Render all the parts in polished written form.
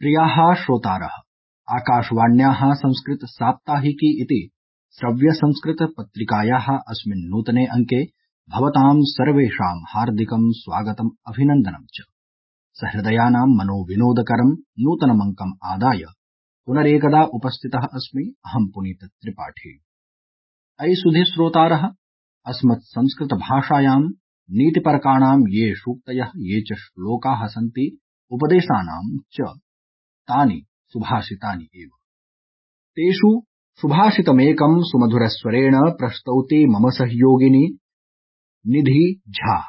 प्रियाः श्रोतारः, आकाशवाण्याः संस्कृत साप्ताहिकी इति श्रव्यसंस्कृत पत्रिकायाः अस्मिन् नूतने अङ्के भवतां सर्वेषां हार्दिकं स्वागतम् अभिनन्दनं च। सहृदयानां मनोविनोदकरं नूतनमङ्कम् आदाय पुनरेकदा उपस्थितः अस्मि अहं पुनीत त्रिपाठी। अयि सुधि श्रोतारः, अस्मत् संस्कृतभाषायां नीतिपरकाणां ये सूक्तयः ये च श्लोकाः सन्ति उपदेशानां च तानि सुभाषितानि एव। तेषु सुभाषितमेकं सुमधुरस्वरेण प्रस्तौति मम सहयोगिनी निधि झा।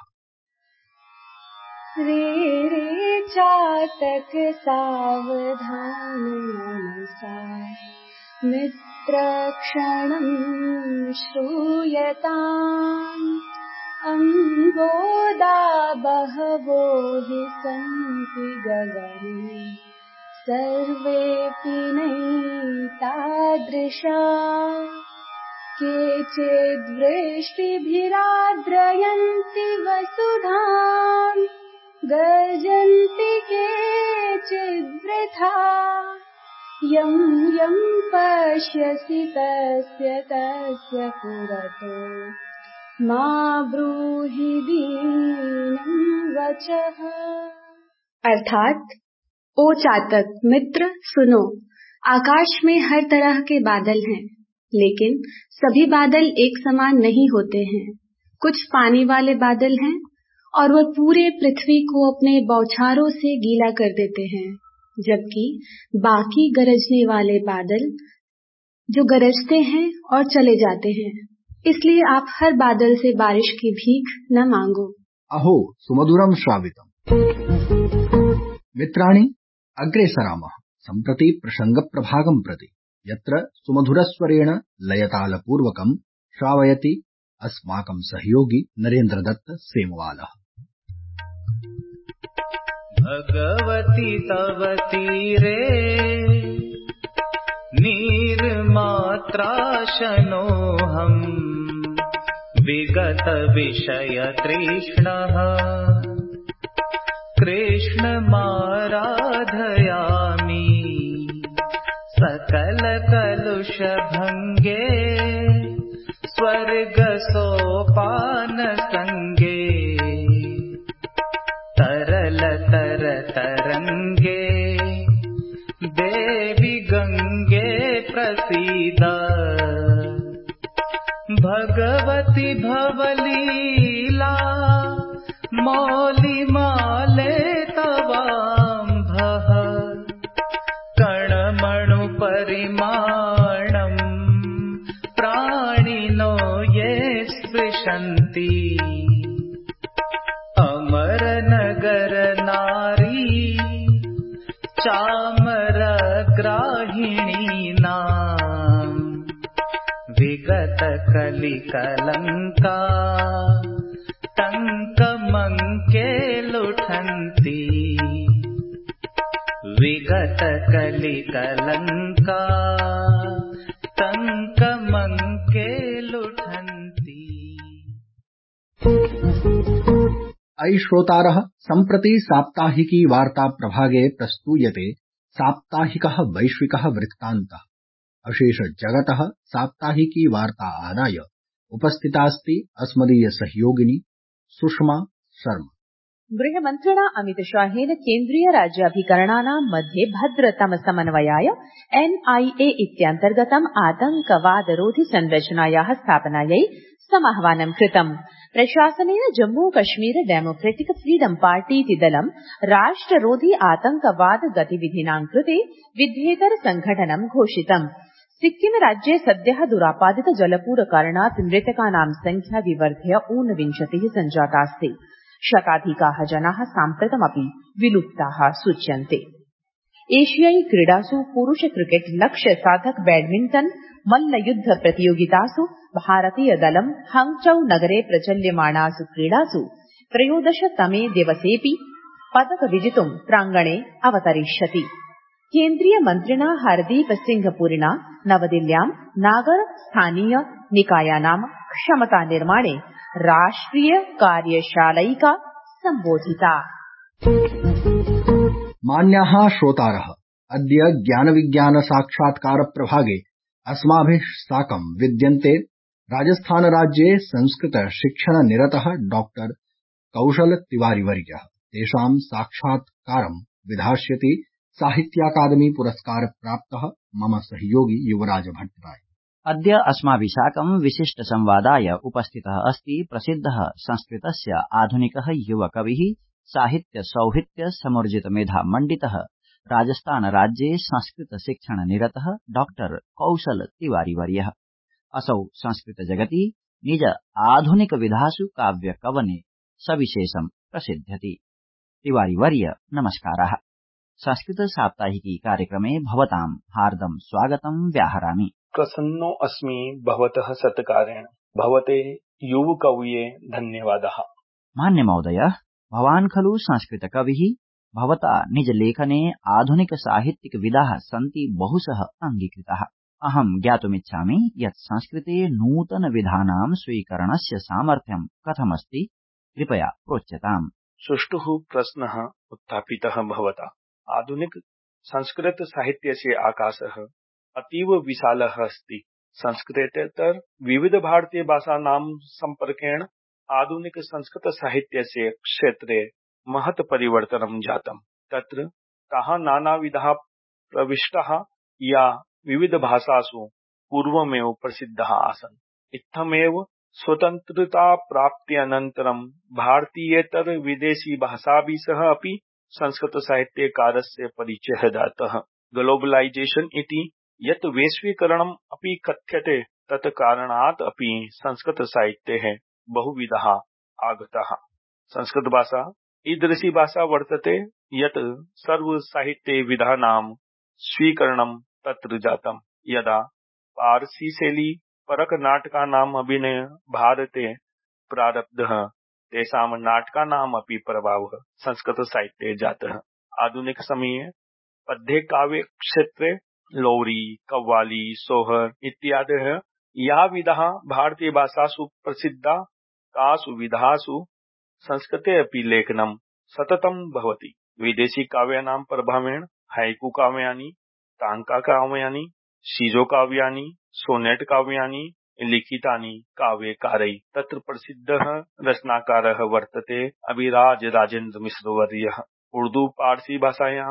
रे रे चातक सावधान मनसा मित्रक्षणं श्रूयताम् अम्बोदा बहवो हि सन्ति गगने सर्वेऽपि नैतादृशा केचिद्वृष्टिभिराद्रयन्ति वसुधाम् गर्जन्ति केचिद्वृथा यं यं पश्यसि तस्य तस्य पुरतो मा ब्रूहि दीनं वचः। अर्थात, ओ चातक मित्र सुनो, आकाश में हर तरह के बादल हैं, लेकिन सभी बादल एक समान नहीं होते हैं। कुछ पानी वाले बादल हैं और वह पूरे पृथ्वी को अपने बौछारों से गीला कर देते हैं, जबकि बाकी गरजने वाले बादल जो गरजते हैं और चले जाते हैं। इसलिए आप हर बादल से बारिश की भीख न मांगो। अहो सुमधुरं श्रावितम्। मित्राणि, अग्रे सरामः सम्प्रति प्रसङ्गप्रभागं प्रति, यत्र सुमधुरस्वरेण लयतालपूर्वकं श्रावयति अस्माकं सहयोगी नरेन्द्रदत्त सेमवालः। भगवति तव तीरे निर्मात्राशनोऽहम् विगत विषय तृष्णः कृष्णमाराधयामि सकल कलुष भंगे स्वर्ग सोपान संगे तरल तर तरंगे देवी गंगे प्रसीद भगवती भवलीला मौली माले तवाम्भः कणमणु परिमाणम् प्राणिनो ये स्पृशन्ति अमर नगर नारी चामर ग्राहिणीनाम् विगत कलिकलंका टंकमंके लुठन्ति विगत कलिकलंका टंकमंके लुठन्ति। अयि श्रोतारः, सम्प्रति साप्ताहिकी वार्ता प्रभागे प्रस्तूयते साप्ताहिकः वैश्विकः वृत्तान्तः। अशेष जगतः साप्ताहिकी वार्ता आदाय उपस्थितास्ति अस्मदीय सहयोगिनी सुषमा शर्मा। गृहमन्त्रिणा अमितशाहेन केन्द्रीय राज्याभिकरणानां मध्ये भद्रतम समन्वयाय NIA इत्यन्तर्गतम् आतङ्कवादरोधि संरचनायाः स्थापनायै समाह्वानं कृतम्। प्रशासनेन Jammu Kashmir democratic freedom party इति दलं राष्ट्ररोधि आतङ्कवाद गतिविधीनां कृते विध्येतर संघटनं घोषितम्। सिक्किम राज्ये सद्यः दुरापादित जलपूरकारणात् मृतकानां संख्या विवर्ध्य 29 सञ्जातास्ति। शताधिकाः जनाः साम्प्रतमपि विलुप्ताः सूच्यन्ते। एशियाई क्रीडासु पुरुष क्रिकेट लक्ष्य साधक बैडमिंटन मल्लयुद्ध प्रतियोगितासु भारतीय दलं हांगचौ नगरे प्रचल्यमाणासु क्रीडासु 13तमे दिवसेऽपि पदक विजितुं प्राङ्गणे अवतरिष्यति। केन्द्रीय मन्त्रिणा हरदीप सिंह पुरिणा नवदिल्ल्यां नागर स्थानीय निकायानां क्षमता निर्माणे राष्ट्रिय कार्यशालैका संबोधिता। मान्याः श्रोतारः, अद्य ज्ञानविज्ञानसाक्षात्कारप्रभागे अस्माभिः साकं विद्यन्ते राजस्थानराज्ये संस्कृतशिक्षणनिरतः डॉक्टर कौशलतिवारीवर्यः। तेषां साक्षात्कारं विधास्यति साहित्याकादमी पुरस्कारप्राप्तः मम सहयोगी युवराज भट्टराय। अद्य अस्माभिः साकं विशिष्ट संवादाय उपस्थितः अस्ति प्रसिद्धः संस्कृतस्य आधुनिकः युवकविः साहित्य सौहित्य समूर्जित मेधा मण्डितः राजस्थानराज्ये संस्कृतशिक्षणनिरतः डॉक्टर कौशल तिवारीवर्यः। असौ संस्कृतजगति निज आधुनिकविधासु काव्यकवने सविशेषं प्रसिध्यति। तिवारीवर्य नमस्कारः। संस्कृत साप्ताहिकी कार्यक्रमे भवतां हार्दं स्वागतं व्याहरामि। प्रसन्नो अस्मि भवतः सत्कारेण। भवते युवकवये धन्यवादः। मान्य महोदय, भवान् खलु संस्कृतकविः। भवता निजलेखने आधुनिकसाहित्यिकविधाः सन्ति बहुशः अङ्गीकृताः। अहं ज्ञातुमिच्छामि यत् संस्कृते नूतनविधानां स्वीकरणस्य सामर्थ्यं कथमस्ति, कृपया प्रोच्यताम्। सुष्ठुः प्रश्नः उत्थापितः भवता। आधुनिक संस्कृत साहित्यस्य आकाशः अतीव विशालः अस्ति। संस्कृतेतर विविध भारतीय भाषाणां सम्पर्केण आधुनिक संस्कृत साहित्यस्य क्षेत्रे महत् परिवर्तनं जातम्। तत्र ताः नानाविधाः प्रविष्टाः या विविध भाषासु पूर्वमेव प्रसिद्धाः आसन्। इत्थमेव स्वतन्त्रताप्राप्त्यनन्तरं भारतीयेतर विदेशी भाषाभिः सह अपि संस्कृत साहित्यकारस्य परिचयः जातः। ग्लोबलाइजेशन इति यत् वैश्वीकरणम् अपि कथ्यते तत् कारणात् अपि संस्कृत साहित्येः बहुविधाः आगताः। संस्कृत भाषा ईदृशी भाषा वर्तते यत् सर्वसाहित्यविधानां स्वीकरणं तत्र जातम्। यदा पारसी शैली परक नाटकानाम् अभिनयः भारते प्रारब्धः, तेषां नाटकानाम् अपि प्रभावः संस्कृत साहित्ये जातः। आधुनिक समये पद्य काव्य क्षेत्रे लोरी, कव्वाली, सोहर इत्यादयः या विधाः भारतीय भाषासु प्रसिद्धा, तासु विधासु संस्कृते अपि लेखनं सततं भवति। विदेशी काव्यानां प्रभावेण हाइकु काव्यानि, ताङ्का काव्यानि, शिजो काव्यानि, सोनेट काव्यानि लिखितानि काव्यकारैः। तत्र प्रसिद्धः रचनाकारः वर्तते अभिराज राजेन्द्र मिश्र वर्यः। उर्दू पारसी भाषायां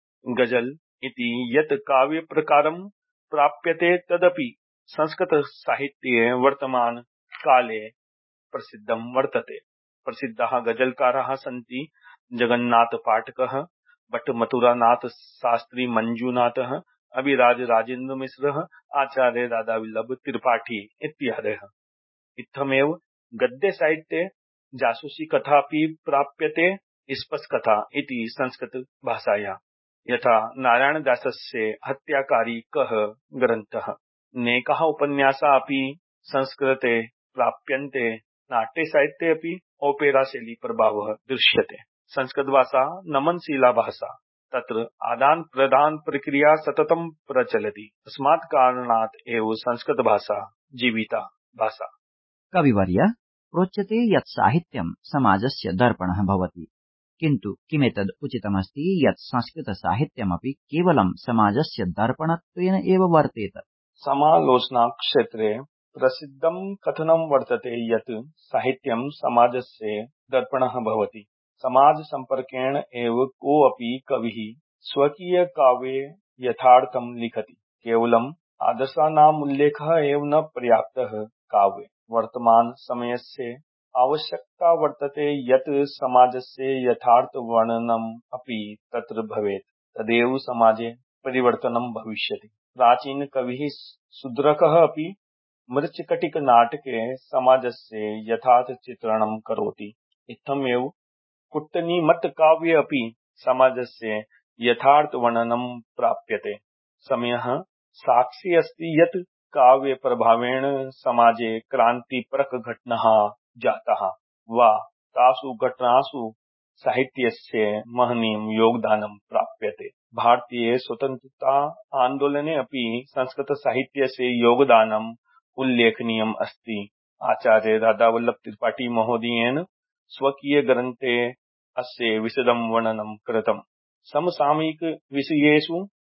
गजल इति यत् काव्यप्रकारं प्राप्यते तदपि संस्कृत साहित्ये वर्तमान काले प्रसिद्धं वर्तते। प्रसिद्धाः गजलकाराः सन्ति जगन्नाथ पाठकः, भट्टमथुरानाथ शास्त्री, मंजूनाथः, अभिराज राजेन्द्र मिश्रः, आचार्य राधावल्लभ त्रिपाठी इत्यादयः। इत्थमेव गद्य साहित्ये जासूसी कथा अपि प्राप्यते। स्पष्टकथा इति संस्कृत भाषायां यथा नारायणदासस्य हत्याकारी कः ग्रन्थः, नेकाः उपन्यासाः अपि संस्कृते प्राप्यन्ते। नाट्यसाहित्ये अपि ओपेरा शैली प्रभावः दृश्यते। संस्कृत भाषा नमनशीला भाषा, तत्र आदान प्रदान प्रक्रिया सततं प्रचलति। अस्मात् कारणात् एव संस्कृत भाषा जीविता भाषा। कविवर्य, प्रोच्यते यत् साहित्यं समाजस्य दर्पणः भवति, किन्तु किमेतद् उचितमस्ति यत् संस्कृतसाहित्यमपि केवलं समाजस्य दर्पणत्वेन एव वर्तेत? समालोचना क्षेत्रे प्रसिद्धं कथनं वर्तते यत् साहित्यं समाजस्य दर्पणः भवति। समाज सम्पर्केण एव कोऽपि कविः स्वकीय काव्ये यथार्थं लिखति। केवलम् आदर्शानाम् उल्लेखः एव न पर्याप्तः। काव्ये वर्तमान समयस्य आवश्यकता वर्तते यत् समाजस्य यथार्थ वर्णनम् अपि तत्र भवेत्। तदेव समाजे परिवर्तनं भविष्यति। प्राचीन कविः शूद्रकः अपि मृच्छकटिक नाटके समाजस्य यथार्थ चित्रणं करोति। इत्थमेव कुट्टनीमत्त काव्ये अपि समाजस्य यथार्थ वर्णनं प्राप्यते। समयः साक्षी अस्ति यत् काव्य प्रभावेण समाजे क्रांतिपरक घटनाः जाताः वा तासु घटनासु साहित्यस्य महनीयं योगदानं प्राप्यते। भारतीय स्वतन्त्रता आन्दोलने अपि संस्कृत साहित्यस्य योगदानम् उल्लेखनीयम् अस्ति। आचार्य राधावल्लभ त्रिपाठी महोदयेन स्वकीय ग्रन्थे अस्य विशदं वर्णनं कृतम्। समसामयिक विषयेषु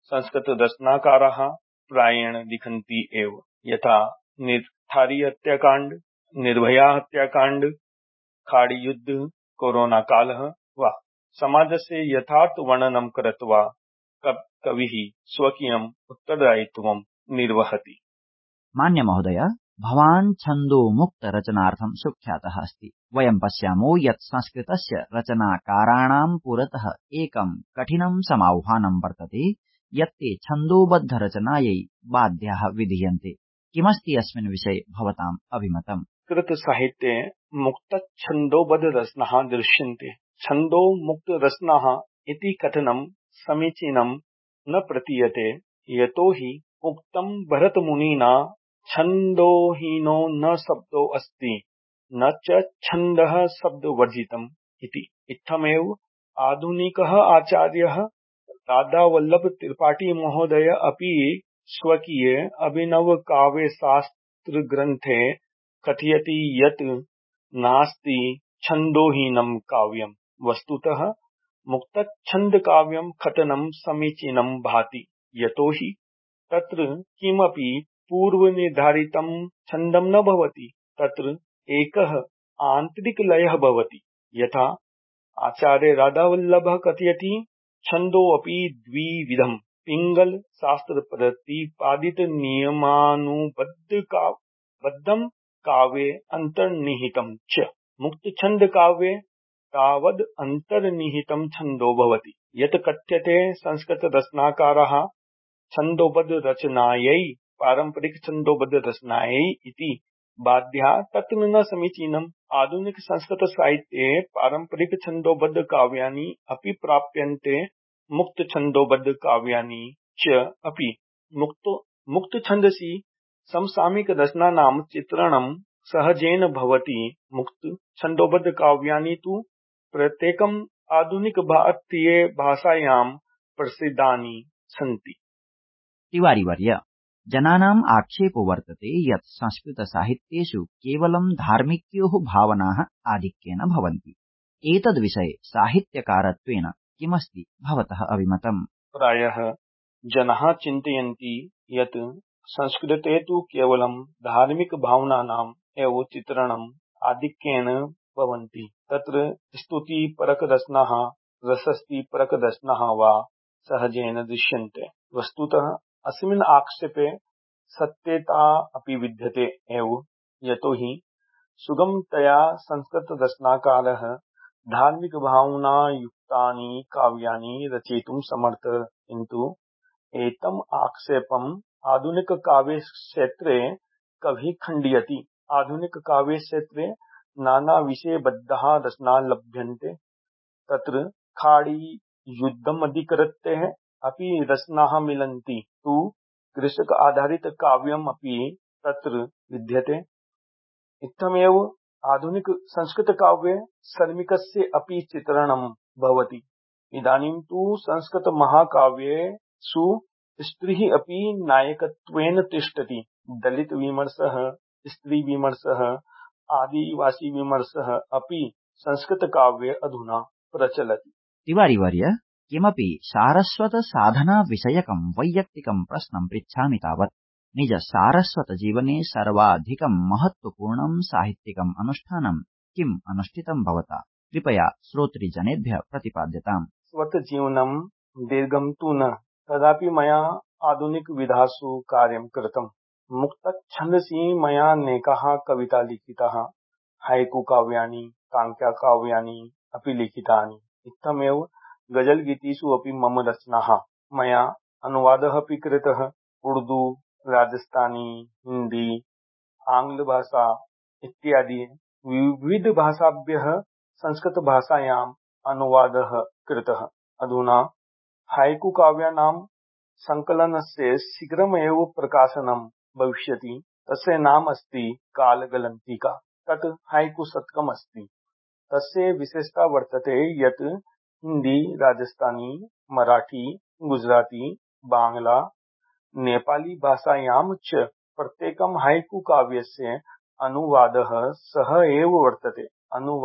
संस्कृत रचनाकाराः प्रायेण लिखन्ति एव, यथा निर्थारी हत्याकांड, निर्भया हत्याकांड, खाड़ी युद्ध, कोरोना कालः वा समाजस्य यथार्थ वर्णनं कृत्वा कविः स्वकीयम् उत्तरदायित्वं निर्वहति। मान्य महोदय, भवान् छन्दोमुक्त रचनार्थं सुख्यातः अस्ति। वयं पश्यामो यत् संस्कृतस्य रचनाकाराणां पुरतः एकं कठिनं समाह्वानं वर्तते यत् ते छन्दोबद्धरचनायै बाध्याः विधीयन्ते। किमस्ति अस्मिन् विषये भवताम् अभिमतम्? संस्कृत साहित्ये मुक्तछन्दोबद्धरचनाः दृश्यन्ते। छन्दोमुक्तरचनाः इति कथनं समीचीनं न प्रतीयते, यतोहि उक्तं भरतमुनिना छन्दोहीनो न शब्दो अस्ति, न च छन्दः शब्दवर्जितम् इति। इत्थमेव आधुनिकः आचार्यः राधावल्लभ त्रिपाठी महोदय अपि स्वकीये अभिनवकाव्यशास्त्रग्रन्थे कथयति यत् नास्ति छन्दोहीनं काव्यम्। वस्तुतः मुक्तछन्दकाव्यं कथनं समीचीनं भाति, यतोहि तत्र किमपि पूर्वनिर्धारितं छन्दं न भवति। तत्र एकः आन्तरिकलयः भवति। यथा आचार्य राधावल्लभः कथयति, छन्दोऽपि द्विविधम्, पिङ्गल शास्त्रप्रतिपादितनियमानुबद्धं काव्ये अन्तर्निहितं च। मुक्तछन्दकाव्ये तावद् अन्तर्निहितं छन्दो भवति यत् कथ्यते संस्कृतरचनाकाराः छन्दोबद्धरचनायै पारम्परिकछन्दोबद्धरचनायै इति बाध्याः। तत्र न समीचीनम्। आधुनिकसंस्कृतसाहित्ये पारम्परिकछन्दोबद्धकाव्यानि अपि प्राप्यन्ते, मुक्तछन्दोबद्धकाव्यानि च अपि। मुक्तछन्दसि समसामयिकरचनानां चित्रणं सहजेन भवति। मुक्तछन्दोबद्धकाव्यानि तु प्रत्येकम् आधुनिकभारतीयभाषायां प्रसिद्धानि सन्ति। तिवारीवर्य, जनानाम् आक्षेपो वर्तते यत् संस्कृतसाहित्येषु केवलं धार्मिक्योः भावनाः आधिक्येन भवन्ति। एतद्विषये साहित्यकारत्वेन किमस्ति भवतः अभिमतम्? प्रायः जनाः चिन्तयन्ति यत् संस्कृते तु केवलं धार्मिकभावनानाम् एव चित्रणम् आधिक्येन भवन्ति। तत्र स्तुतिपरकरचनाः, प्रशस्तिपरकरचनाः वा सहजेन दृश्यन्ते। वस्तुतः अस्मिन् आक्षेपे सत्यता अपि विद्यते एव, यतोहि सुगमतया संस्कृतरचनाकारः धार्मिकभावनायुक्तानि काव्यानि रचयितुं समर्थः। किन्तु एतम् आक्षेपम् आधुनिककाव्यक्षेत्रे कविः खण्डयति। आधुनिककाव्यक्षेत्रे नानाविषयबद्धाः रचनाः लभ्यन्ते। तत्र खाड़ी युद्धमधिकृत्य अपि रचनाः मिलन्ति। तु कृषक आधारित काव्यम् अपि तत्र विद्यते। इत्थमेव आधुनिक संस्कृतकाव्ये श्रमिकस्य अपि चित्रणं भवति। इदानीं तु संस्कृत महाकाव्येषु स्त्रीः अपि नायकत्वेन तिष्ठति। दलित विमर्शः, स्त्री विमर्शः, आदिवासी विमर्शः अपि संस्कृतकाव्ये अधुना प्रचलति। तिवारीवर्य, किमपि सारस्वत साधना विषयकं वैयक्तिकं प्रश्नं पृच्छामि तावत्। निज सारस्वत जीवने सर्वाधिकं महत्वपूर्णं साहित्यिकम् अनुष्ठानं किम् अनुष्ठितं भवता? कृपया श्रोतृजनेभ्यः प्रतिपाद्यताम्। स्वतजीवनं दीर्घं तु न, तदापि मया आधुनिकविधासु कार्यं कृतम्। मुक्तछन्दसि मया अनेकाः कविता लिखिताः, हाइकु काव्यानि, काङ्क्या काव्यानि अपि लिखितानि। इत्थमेव गजलगीतिषु अपि मम रचनाः। मया अनुवादः अपि कृतः। उर्दू, राजस्थानी, हिंदी, आङ्ग्लभाषा इत्यादि विविधभाषाभ्यः संस्कृतभाषायाम् अनुवादः कृतः। अधुना हाइकु काव्यानां संकलनस्य शीघ्रमेव प्रकाशनं भविष्यति। तस्य नाम अस्ति कालगलन्तिका। तत् हाइकु शतकम् अस्ति। तस्य विशेषता वर्तते यत् हिंदी, राजस्थानी, मराठी, गुजराती, बांग्ला, नेपाली भाषायां च प्रत्येकं हाइकु काव्यस्य अनुवादः सः एव वर्तते।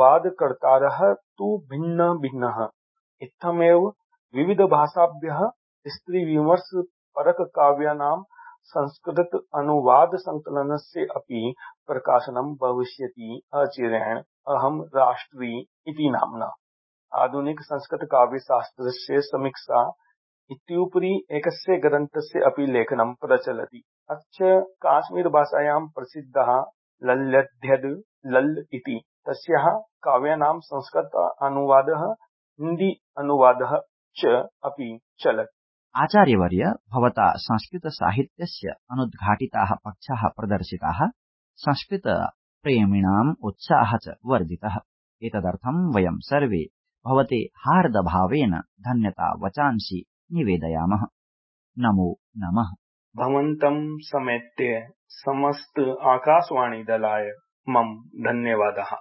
अनुवादकर्तारः तु भिन्न भिन्नः। इत्थमेव विविधभाषाभ्यः स्त्री विमर्श परक काव्यानां संस्कृत अनुवाद संकलनस्य अपि प्रकाशनं भविष्यति अचिरेण अहं राष्ट्री इति नाम्ना। आधुनिक संस्कृत काव्य शास्त्रस्य समीक्षा इत्युपरि एकस्य ग्रन्थस्य अपि लेखनं प्रचलति। अस्य काश्मीर भाषायां प्रसिद्धः लल्यध्यद् लल् इति तस्याः काव्यानां संस्कृत अनुवादः हिन्दी अनुवादः च अपि चलति। आचार्यवर्य भवता संस्कृत साहित्यस्य अनुद्घाटिताः पक्षाः प्रदर्शिताः, संस्कृत प्रेमिणाम् उत्साहः च वर्धितः। एतदर्थं वयं सर्वे भवते हार्दभावेन धन्यता वचांसि निवेदयामः। नमो नमः। भवन्तं समेत्य समस्त आकाशवाणी दलाय मम धन्यवादः।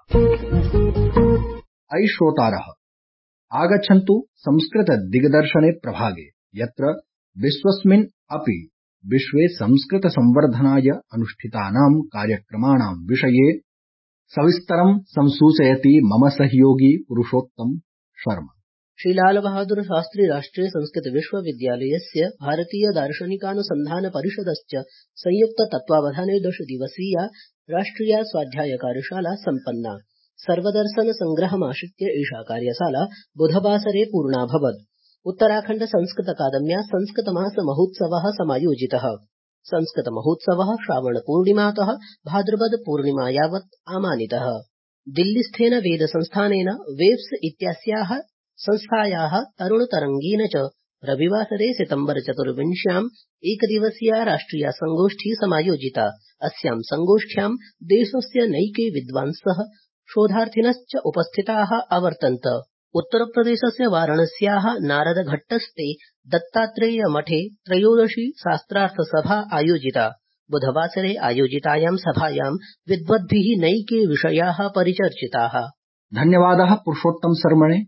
अयि श्रोतारः, आगच्छन्तु संस्कृत दिग्दर्शने प्रभागे, यत्र विश्वस्मिन् अपि विश्वे संस्कृत संवर्धनाय अनुष्ठितानां कार्यक्रमाणां विषये सविस्तरं संसूचयति मम सहयोगी पुरुषोत्तम शर्मा। श्री लाल बहादुर शास्त्री राष्ट्रीय संस्कृत विश्वविद्यालयस्य भारतीय दार्शनिकानुसन्धान परिषदश्च संयुक्त तत्त्वावधाने 10 दिवसीया राष्ट्रिया स्वाध्याय कार्यशाला सम्पन्ना। सर्वदर्शन संग्रहमाश्रित्य एषा कार्यशाला बुधवासरे पूर्णाभवत्। उत्तराखण्ड संस्कृत अकादम्या संस्कृत मास महोत्सवः समायोजितः। संस्कृत महोत्सवः श्रावण पूर्णिमातः भाद्रपद पूर्णिमा यावत् आमानितः। दिल्लीस्थेन वेद संस्थानेन वेब्स इत्यस्याः संस्थायाः तरुणतरङ्गेन च रविवासरे सितम्बर 24 एकदिवसीया राष्ट्रिया संगोष्ठी समायोजिता। अस्यां संगोष्ठ्यां देशस्य नैके विद्वांसः शोधार्थिनश्च उपस्थिताः अवर्तन्त। उत्तरप्रदेशस्य वाराणस्याः नारदघट्टस्थे दत्तात्रेय मठे 13 शास्त्रार्थसभा आयोजिता। बुधवासरे आयोजितायां सभायां विद्वद्भिः नैके विषयाः परिचर्चिताः। धन्यवादः पुरुषोत्तम शर्मणे।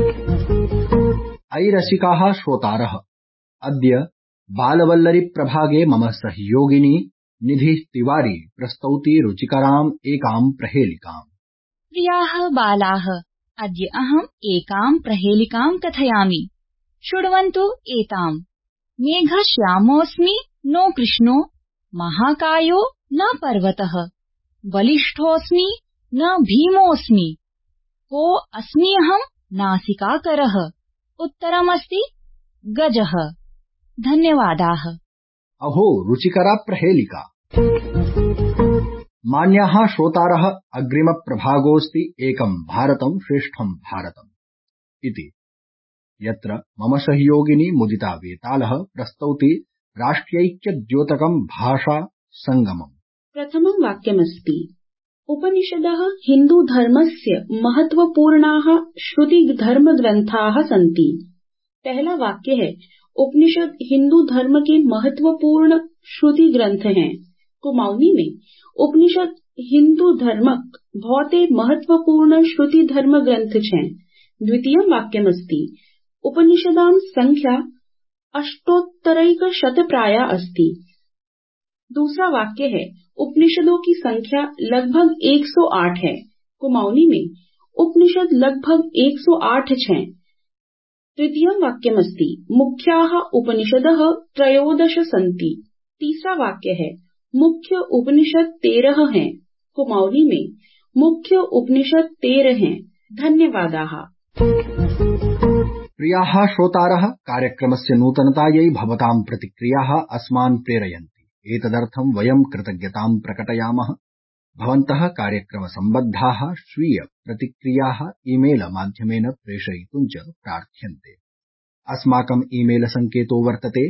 अयि रसिकाः श्रोतारः, अद्य बालवल्लरी प्रभागे मम सहयोगिनी निधि तिवारी प्रस्तौति रुचिकराम् एकां प्रहेलिकाम्। प्रियाः बालाः, अद्य अहम् एकां प्रहेलिकां कथयामि। शृण्वन्तु एताम्। मेघश्यामोऽस्मि नो कृष्णो, महाकायो न पर्वतः, बलिष्ठोऽस्मि न भीमोऽस्मि, को अस्मि अहम् नासिकाकरः, उत्तरमस्ति गजः। धन्यवादाः। अहो रुचिकरा प्रहेलिका। मान्याः श्रोतारः, अग्रिम प्रभागोऽस्ति एकं भारतं श्रेष्ठं भारतम् इति, यत्र मम सहयोगिनी मुदिता वेतालः प्रस्तौति राष्ट्रियैक्यद्योतकं भाषा संगमम्। प्रथमं वाक्यमस्ति उपनिषदः हिन्दूधर्मस्य महत्वपूर्णाः श्रुतिधर्मग्रन्थाः सन्ति। पहला वाक्य है उपनिषद हिंदू धर्म के महत्वपूर्ण श्रुति ग्रंथ हैं। कुमाऊनी में उपनिषद हिंदू धर्मक बहुते महत्वपूर्ण श्रुति धर्म ग्रंथ हैं। द्वितीयं वाक्यमस्ति उपनिषदां संख्या 800 प्राया अस्ति। दूसरा वाक्य है उपनिषदों की संख्या लगभग 108 है। कुमाऊनी में उपनिषद लगभग 108 हैं। तृतीयं वाक्यमस्ति मुख्याः उपनिषदः 13 सन्ति। तीसरा वाक्य है मुख्य उपनिषद 13 हैं। कुमाऊनी में मुख्य उपनिषद 13 हैं। धन्यवादाः। प्रियाः श्रोतारः, कार्यक्रमस्य नूतनतायै भवतां प्रतिक्रियाः अस्मान् प्रेरयन्ति। एतदर्थं वयं कृतज्ञतां प्रकटयामः। भवन्तः कार्यक्रमसम्बद्धाः स्वीय प्रतिक्रियाः ईमेल माध्यमेन प्रेषयितुं च प्रार्थ्यन्ते। अस्माकं ईमेल सङ्केतो वर्तते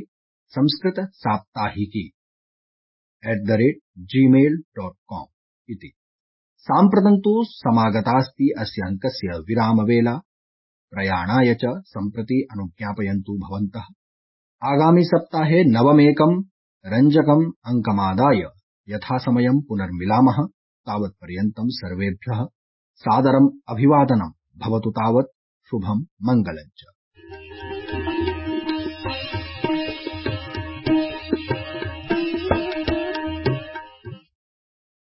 samskritasaptahiki@gmail.com इति। साम्प्रतं तु समागतास्ति अस्य अङ्कस्य विरामवेला। प्रयाणाय च सम्प्रति अनुज्ञापयन्तु भवन्तः। आगामि सप्ताहे नवमेकं रञ्जकम् अङ्कमादाय यथासमयं पुनर्मिलामः। तावत्पर्यन्तं सर्वेभ्यः सादरम् अभिवादनं भवतु। तावत् शुभं मङ्गलं च।